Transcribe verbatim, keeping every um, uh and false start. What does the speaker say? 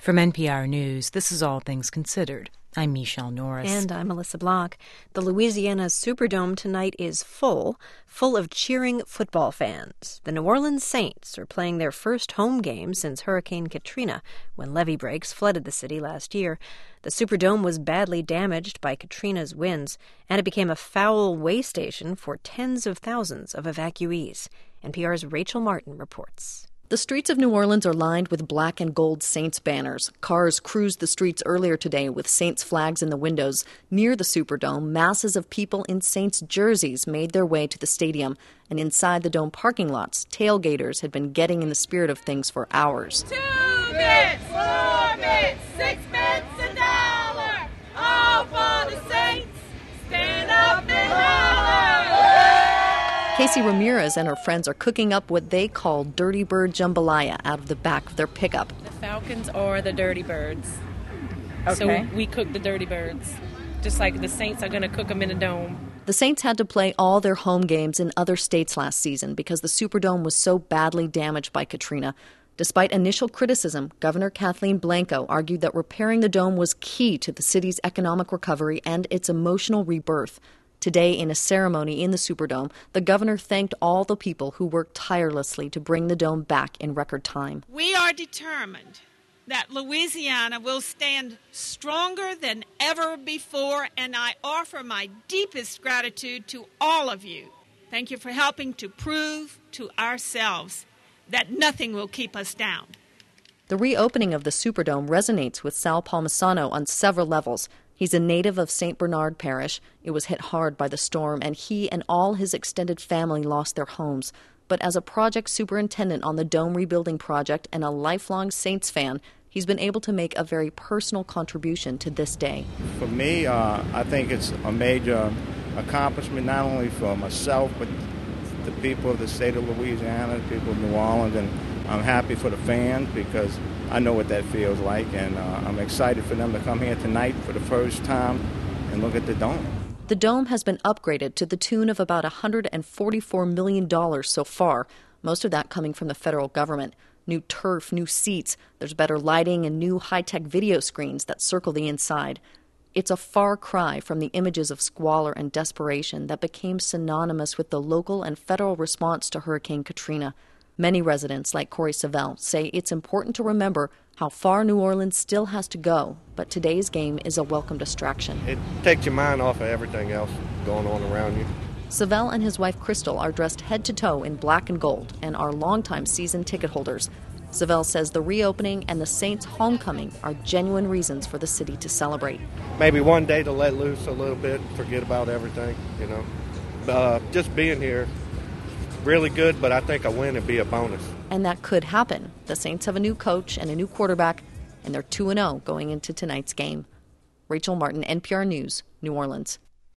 From N P R News, this is All Things Considered. I'm Michelle Norris. And I'm Melissa Block. The Louisiana Superdome tonight is full, full of cheering football fans. The New Orleans Saints are playing their first home game since Hurricane Katrina, when levee breaks flooded the city last year. The Superdome was badly damaged by Katrina's winds, and it became a foul way station for tens of thousands of evacuees. N P R's Rachel Martin reports. The streets of New Orleans are lined with black and gold Saints banners. Cars cruised the streets earlier today with Saints flags in the windows. Near the Superdome, masses of people in Saints jerseys made their way to the stadium. And inside the Dome parking lots, tailgaters had been getting in the spirit of things for hours. Two bits, four bits, six bits, a dollar. All for the Saints. Stand up and holler. Casey Ramirez and her friends are cooking up what they call Dirty Bird Jambalaya out of the back of their pickup. The Falcons or the Dirty Birds. Okay. So we cook the Dirty Birds, just like the Saints are going to cook them in a dome. The Saints had to play all their home games in other states last season because the Superdome was so badly damaged by Katrina. Despite initial criticism, Governor Kathleen Blanco argued that repairing the dome was key to the city's economic recovery and its emotional rebirth. Today, in a ceremony in the Superdome, the governor thanked all the people who worked tirelessly to bring the dome back in record time. We are determined that Louisiana will stand stronger than ever before, and I offer my deepest gratitude to all of you. Thank you for helping to prove to ourselves that nothing will keep us down. The reopening of the Superdome resonates with Sal Palmisano on several levels. He's a native of Saint Bernard Parish. It was hit hard by the storm, and he and all his extended family lost their homes. But as a project superintendent on the Dome rebuilding project and a lifelong Saints fan, he's been able to make a very personal contribution to this day. For me, uh, I think it's a major accomplishment, not only for myself, but the people of the state of Louisiana, the people of New Orleans, and I'm happy for the fans because I know what that feels like, and uh, I'm excited for them to come here tonight for the first time and look at the Dome. The Dome has been upgraded to the tune of about one hundred forty-four million dollars so far, most of that coming from the federal government. New turf, new seats, there's better lighting and new high-tech video screens that circle the inside. It's a far cry from the images of squalor and desperation that became synonymous with the local and federal response to Hurricane Katrina. Many residents, like Corey Savell, say it's important to remember how far New Orleans still has to go, but today's game is a welcome distraction. It takes your mind off of everything else going on around you. Savell and his wife Crystal are dressed head to toe in black and gold and are longtime season ticket holders. Savell says the reopening and the Saints' homecoming are genuine reasons for the city to celebrate. Maybe one day to let loose a little bit, forget about everything, you know. Uh, just being here, really good, but I think a win would be a bonus. And that could happen. The Saints have a new coach and a new quarterback, and they're two and oh going into tonight's game. Rachel Martin, N P R News, New Orleans.